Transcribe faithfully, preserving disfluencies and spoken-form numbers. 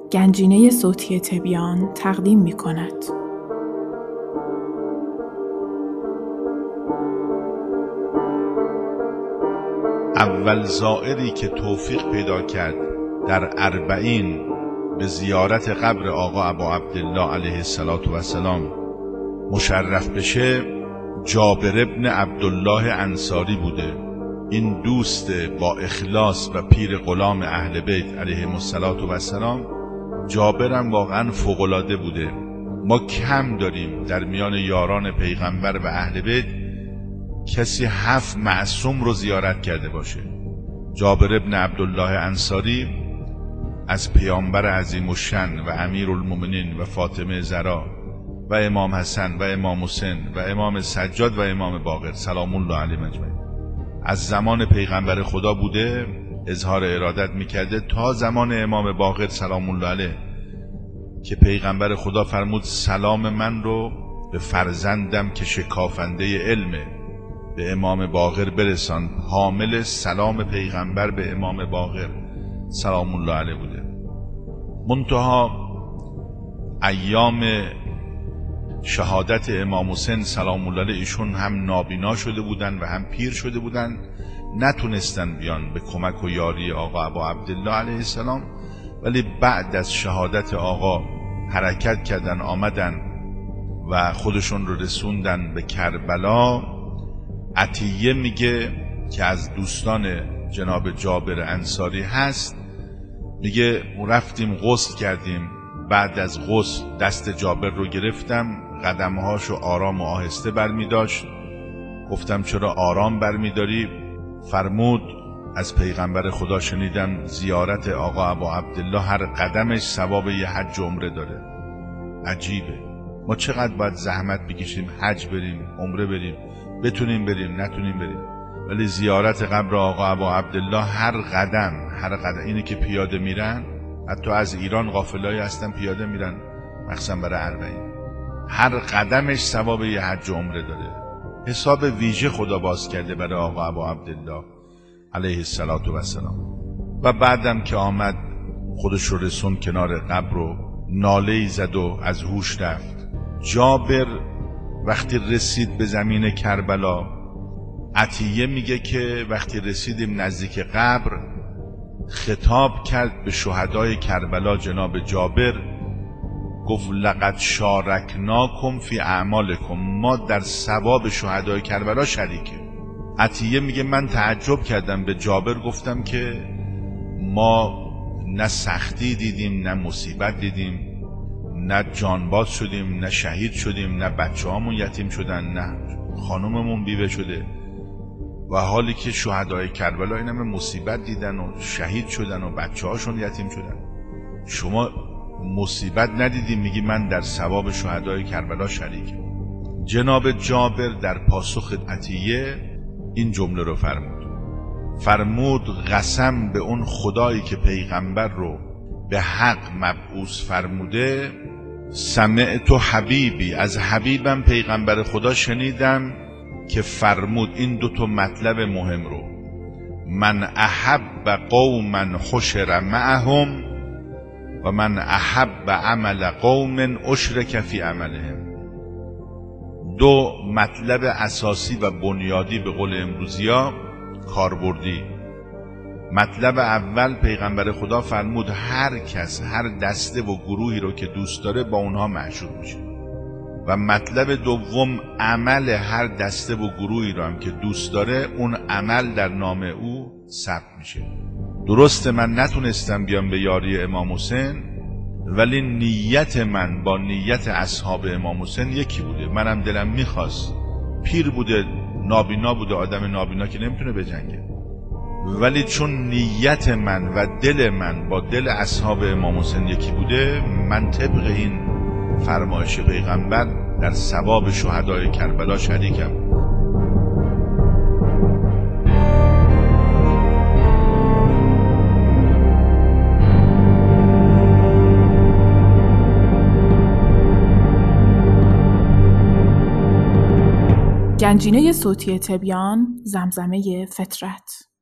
گنجینه صوتی تبیان تقدیم می کند. اول زائری که توفیق پیدا کرد در اربعین به زیارت قبر آقا ابا عبدالله علیه السلام مشرف بشه جابر ابن عبدالله انصاری بوده. این دوست با اخلاص و پیر غلام اهل بیت علیهم السلام جابرم واقعا فوق‌العاده بوده. ما کم داریم در میان یاران پیغمبر و اهل بیت کسی هفت معصوم رو زیارت کرده باشه. جابر ابن عبدالله انصاری از پیامبر عظیم الشأن و امیرالمومنین و فاطمه زهرا و امام حسن و امام حسین و امام سجاد و امام باقر سلام الله علیهم اجمعین از زمان پیغمبر خدا بوده، اظهار ارادت میکرده تا زمان امام باقر سلام الله علیه که پیغمبر خدا فرمود سلام من رو به فرزندم که شکافنده علمه به امام باقر برسان. حامل سلام پیغمبر به امام باقر سلام الله علیه بوده. منتها ایام شهادت امام حسین سلام الله علیه ایشون هم نابینا شده بودن و هم پیر شده بودن، نتونستن بیان به کمک و یاری آقا ابا عبدالله علیه السلام، ولی بعد از شهادت آقا حرکت کردن آمدن و خودشون رو رسوندن به کربلا. عطیه میگه که از دوستان جناب جابر انصاری هست، میگه رفتیم غسل کردیم، بعد از غسل دست جابر رو گرفتم، قدمهاشو آرام و آهسته برمی داشت. گفتم چرا آرام برمی داری؟ فرمود از پیغمبر خدا شنیدم زیارت آقا ابا عبدالله هر قدمش ثواب یه حج عمره داره. عجیبه، ما چقدر باید زحمت بکشیم حج بریم عمره بریم، بتونیم بریم نتونیم بریم، ولی زیارت قبر آقا ابا عبدالله هر قدم هر قدم اینه که پیاده میرن، حتی از ایران قافله‌ای هستن پیاده میرن مخصوصا برای اربعین، هر قدمش ثواب یه حج عمره داره. حساب ویژه خدا باز کرده برای آقا ابا عبدالله علیه السلام. و بعدم که آمد خودش رو رسون کنار قبر و ناله‌ای زد و از هوش رفت. جابر وقتی رسید به زمین کربلا، عطیه میگه که وقتی رسیدیم نزدیک قبر خطاب کرد به شهدای کربلا. جناب جابر گفت لقد شارکناکم فی اعمالکم، ما در ثواب شهدای کربلا شریکه. عطیه میگه من تعجب کردم به جابر، گفتم که ما نه سختی دیدیم نه مصیبت دیدیم، نه جانباز شدیم نه شهید شدیم، نه بچه هامون یتیم شدن نه خانوممون بیوه شده، و حالی که شهدای کربلا این همه مصیبت دیدن و شهید شدن و بچه هاشون یتیم شدن، شما مصیبت ندیدیم میگی من در ثواب شهدای کربلا شریکم. جناب جابر در پاسخ عطیه این جمله رو فرمود فرمود قسم به اون خدایی که پیغمبر رو به حق مبعوث فرموده، سمعت حبیبی، از حبیبم پیغمبر خدا شنیدم که فرمود این دو تا مطلب مهم رو، من احب قوما حشر معهم و من احب عمل قوم اشرک فی عملهم. دو مطلب اساسی و بنیادی به قول امروزیا کاربردی. مطلب اول پیغمبر خدا فرمود هر کس هر دسته و گروهی رو که دوست داره با اونها معشوق میشه، و مطلب دوم عمل هر دسته و گروهی رو هم که دوست داره اون عمل در نام او ثبت میشه. درسته من نتونستم بیام به یاری امام حسین، ولی نیت من با نیت اصحاب امام حسین یکی بوده. منم دلم میخواست، پیر بوده نابینا بوده، آدم نابینا که نمیتونه بجنگه، ولی چون نیت من و دل من با دل اصحاب امام حسین یکی بوده، من طبق این فرمایش پیغمبر در ثواب شهدای کربلا شریکم. گنجینه صوتی تبیان، زمزمه فطرت.